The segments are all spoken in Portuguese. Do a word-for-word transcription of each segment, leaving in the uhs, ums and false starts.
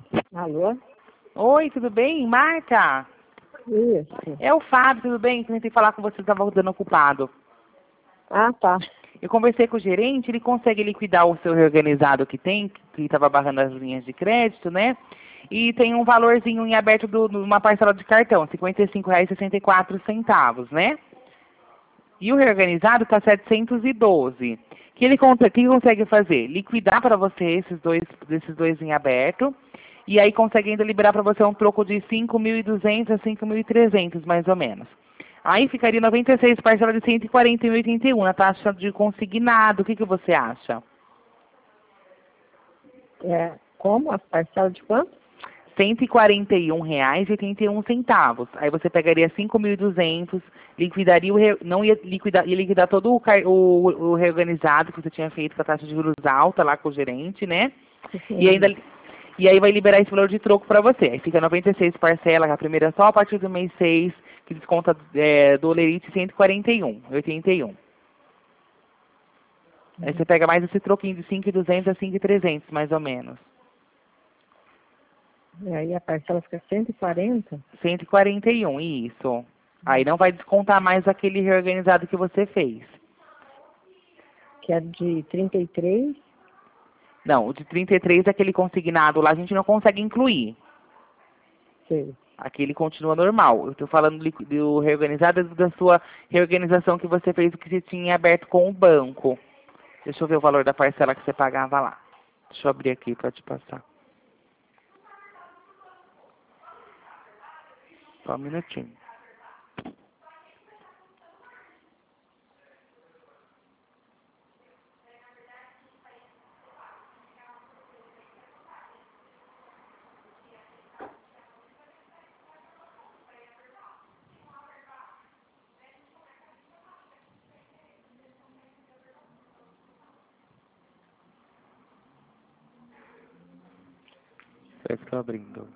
Alô? Oi, tudo bem? Marta? Isso. É o Fábio, tudo bem? Tentei falar com você, estava dando ocupado. Ah, tá. Eu conversei com o gerente, ele consegue liquidar o seu reorganizado que tem, que estava barrando as linhas de crédito, né? E tem um valorzinho em aberto de uma parcela de cartão, cinquenta e cinco reais e sessenta e quatro centavos, né? E o reorganizado está setecentos e doze. Que ele conta- que consegue fazer? Liquidar para você esses dois, esses dois em aberto. E aí consegue ainda liberar para você um troco de cinco mil e duzentos a cinco mil e trezentos, mais ou menos. Aí ficaria noventa e seis parcela de cento e quarenta e um vírgula oitenta e um na taxa de consignado. O que, que você acha? É, como? A parcela de quanto? cento e quarenta e um reais e oitenta e um centavos. Aí você pegaria cinco mil e duzentos, liquidaria o re... não ia liquidar, ia liquidar todo o, car... o, o reorganizado que você tinha feito com a taxa de juros alta lá com o gerente, né? E ainda Entendi. e aí vai liberar esse valor de troco para você. Aí fica noventa e seis parcelas, a primeira só a partir do mês seis, que desconta é, do Olerite cento e quarenta e um reais e oitenta e um centavos. Aí você pega mais esse troquinho de cinco mil e duzentos a cinco mil e trezentos, mais ou menos. E aí a parcela fica cento e quarenta? cento e quarenta e um, isso. Aí não vai descontar mais aquele reorganizado que você fez. Que é de trinta e três? Não, o de trinta e três, aquele consignado lá, a gente não consegue incluir. Sei. Aquele continua normal. Eu estou falando do do reorganizado da sua reorganização que você fez, que você tinha aberto com o banco. Deixa eu ver o valor da parcela que você pagava lá. Deixa eu abrir aqui para te passar. Só um minutinho. Só estou abrindo.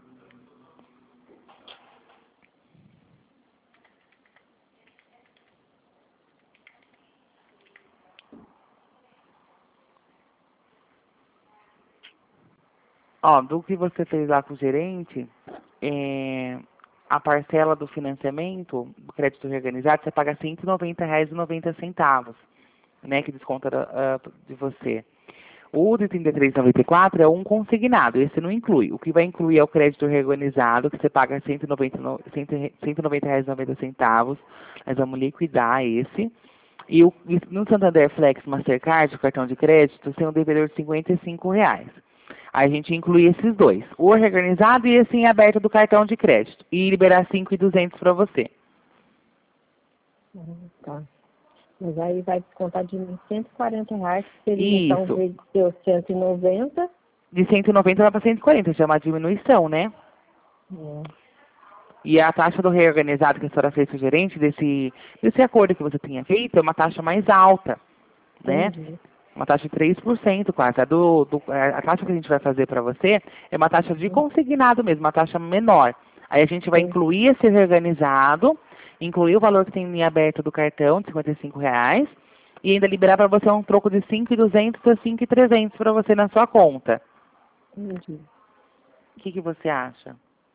Ó, do que você fez lá com o gerente, é, a parcela do financiamento, do crédito reorganizado, você paga cento e noventa reais e noventa centavos, né, que desconta da- ah, de você. O de trinta e três reais e noventa e quatro centavos é um consignado, esse não inclui. O que vai incluir é o crédito reorganizado, que você paga cento e noventa, no- cento e noventa reais e noventa centavos. Nós vamos liquidar esse. E o, e no Santander Flex Mastercard, o cartão de crédito, tem um devedor de cinquenta e cinco reais. Aí a gente inclui esses dois, o reorganizado e esse em aberto do cartão de crédito. E liberar cinco mil e duzentos para você. Ah, tá. Mas aí vai descontar de mim cento e quarenta reais, que seria então, Isso. de seu cento e noventa. De cento e noventa vai para cento e quarenta, já é uma diminuição, né? É, E a taxa do reorganizado que a senhora fez com o gerente, desse, desse acordo que você tinha feito, é uma taxa mais alta, né? entendi. Uma taxa de três por cento quase. A, do, do, a taxa que a gente vai fazer para você é uma taxa de Uhum. consignado mesmo, uma taxa menor. Aí a gente vai Entendi. incluir esse reorganizado, incluir o valor que tem em aberto do cartão, de cinquenta e cinco reais, e ainda liberar para você um troco de cinco mil e duzentos a cinco mil e trezentos para você na sua conta. Entendi. O que, que você acha?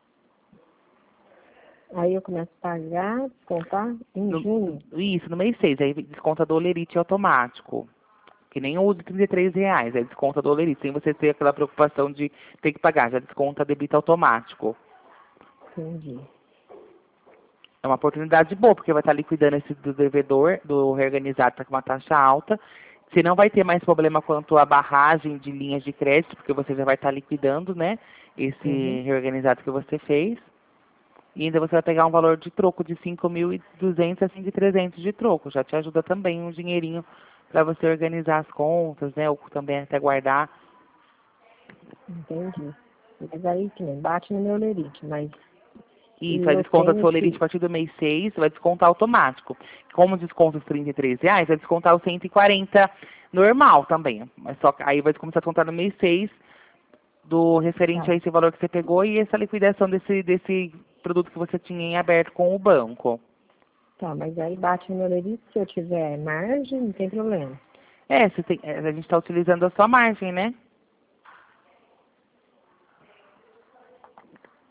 Aí eu começo a pagar, descontar em No, junho. isso, no mês seis, aí desconta do Olerite automático. Que nem o de trinta e três reais, aí desconta do Olerite, sem você ter aquela preocupação de ter que pagar, já desconta débito automático. Entendi. É uma oportunidade boa, porque vai estar liquidando esse do devedor, do reorganizado, está com uma taxa alta. Você não vai ter mais problema quanto à barragem de linhas de crédito, porque você já vai estar liquidando, né, Uhum. esse reorganizado que você fez. E ainda você vai pegar um valor de troco de cinco mil e duzentos a cinco mil e trezentos de troco. Já te ajuda também um dinheirinho para você organizar as contas, né, ou também até guardar. Entendi. Mas aí que nem bate no meu lerite, mas Isso, e vai eu desconta do tenho seu Olerite a que. partir do mês seis, vai descontar automático. Como desconta os trinta e três reais, vai descontar os cento e quarenta normal também. Mas só que aí vai começar a descontar no mês seis do referente Tá, a esse valor que você pegou e essa liquidação desse, desse produto que você tinha em aberto com o banco. tá, mas aí bate no meu lerite, se eu tiver margem, não tem problema. É, você tem, é, a gente está utilizando a sua margem, né?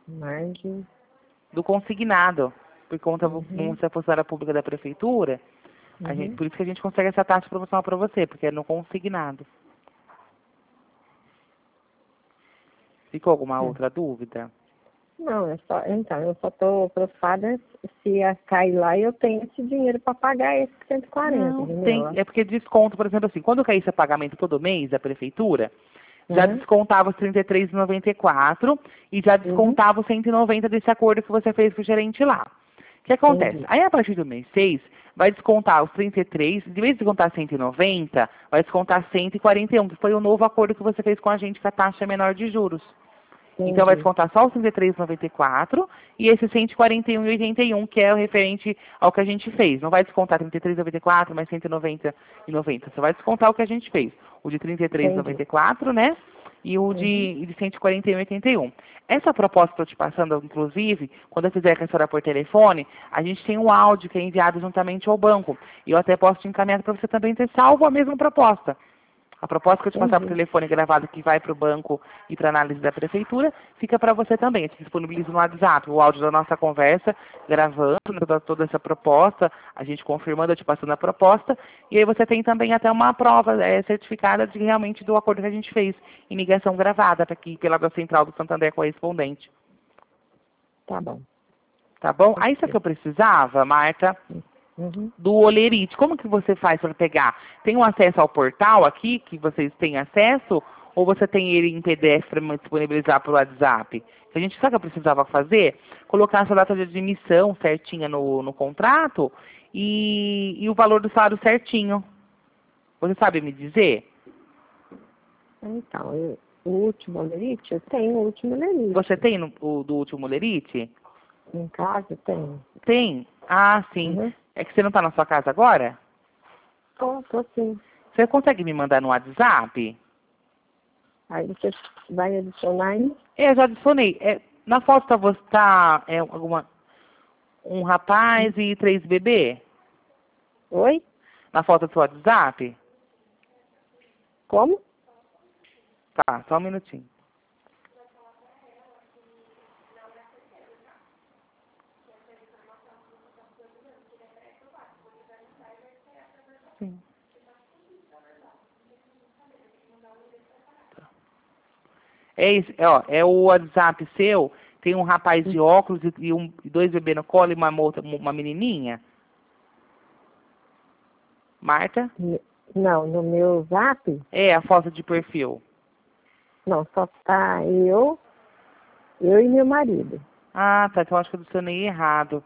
Margem. Do consignado. Por conta, Uhum. como você é funcionária pública da prefeitura, a Uhum. gente, por isso que a gente consegue essa taxa promocional para você, porque é no consignado. Ficou alguma É. outra dúvida? Não, é só, então, eu só estou preocupada se a cair lá eu tenho esse dinheiro para pagar esses cento e quarenta, Não, entendeu? tem, é porque desconto, por exemplo, assim, quando caísse o pagamento todo mês da prefeitura, já Uhum. descontava os trinta e três reais e noventa e quatro centavos e já Uhum. descontava os cento e noventa desse acordo que você fez com o gerente lá. O que acontece? Entendi. Aí, a partir do mês seis, vai descontar os trinta e três, de vez de descontar cento e noventa, vai descontar cento e quarenta e um, que foi o novo acordo que você fez com a gente com a taxa menor de juros. Então, vai Entendi. descontar só os trinta e três reais e noventa e quatro e esse cento e quarenta e um reais e oitenta e um, que é o referente ao que a gente fez. Não vai descontar trinta e três reais e noventa e quatro mais cento e noventa reais e noventa centavos. Só vai descontar o que a gente fez. O de trinta e três reais e noventa Entendi. e quatro, né? E o Uhum. de, de cento e quarenta e um reais e oitenta e um. Essa proposta que eu estou te passando, inclusive, quando eu fizer com a senhora por telefone, a gente tem um áudio que é enviado juntamente ao banco. E eu até posso te encaminhar para você também ter salvo a mesma proposta. A proposta que eu te passar por Entendi. telefone gravado que vai para o banco e para análise da prefeitura, fica para você também. Eu te disponibilizo no WhatsApp o áudio da nossa conversa, gravando toda, toda essa proposta, a gente confirmando, eu te passando a proposta, e aí você tem também até uma prova é, certificada de realmente do acordo que a gente fez, em ligação gravada aqui pela Água Central do Santander correspondente. Tá bom. Tá bom? Aí isso que Ok. eu precisava, Marta, Uhum. do Olerite. Como que você faz para pegar? Tem um acesso ao portal aqui, que vocês têm acesso? Ou você tem ele em P D F para me disponibilizar pelo WhatsApp? A gente sabe o que eu precisava fazer? Colocar essa data de admissão certinha no, no contrato e, e o valor do salário certinho. Você sabe me dizer? Então, eu, o último lerite, eu tenho o último Você lerite. tem no, o do último Olerite? Em casa eu tenho. Tem? Ah, sim. Uhum. É que você não está na sua casa agora? Tô, tô sim. Você consegue me mandar no WhatsApp? Aí você vai adicionar aí? É, eu já adicionei. É, na foto tá, você tá é, alguma, um rapaz e três bebês? Oi? Na foto do seu WhatsApp? Como? Tá, só um minutinho. Sim. É isso, é, ó, é o WhatsApp seu, tem um rapaz de óculos e, e um, e dois bebês no colo e uma, outra, uma menininha? Marta? N- Não, no meu zap, É, a foto de perfil. não, só tá eu, eu e meu marido. Ah, tá, então acho que eu adicionei errado.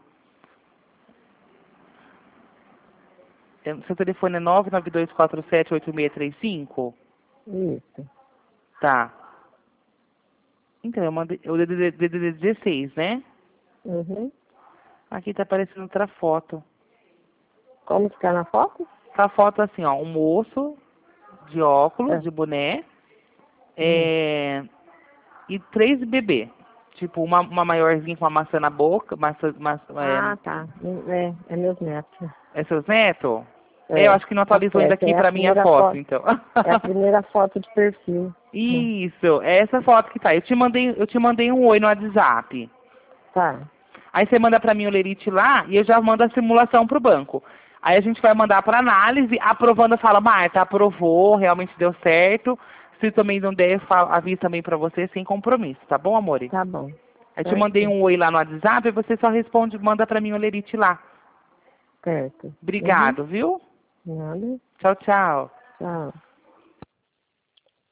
É, seu telefone é nove nove dois quatro sete oito seis três cinco? Isso. Tá. Então, eu mandei o D D D dezesseis, né? Uhum. Aqui tá aparecendo outra foto. Como que tá na foto? Tá a foto assim, ó, um moço de óculos, É. de boné, Uhum. é, e três bebês. Tipo, uma, uma maiorzinha com uma maçã na boca, maçã, maçã, Ah, é, tá. É, é meus netos. é seus netos? É, eu É, acho que não tá atualizou ainda certo. aqui É a pra minha primeira foto, foto. então. É a primeira foto de perfil. Hum. Isso, é essa foto que tá. Eu te mandei, eu te mandei um oi no WhatsApp. Tá. Aí você manda para mim o Lerite lá e eu já mando a simulação para o banco. Aí a gente vai mandar para análise, aprovando, fala, Marta, aprovou, realmente deu certo. Se também não der, eu falo, aviso também para você sem compromisso, tá bom, amore? Tá bom. Aí te mandei Certo. um oi lá no WhatsApp e você só responde, manda para mim o Lerite lá. Certo. Uhum. Obrigado, viu? Nada. Tchau, tchau. Tchau.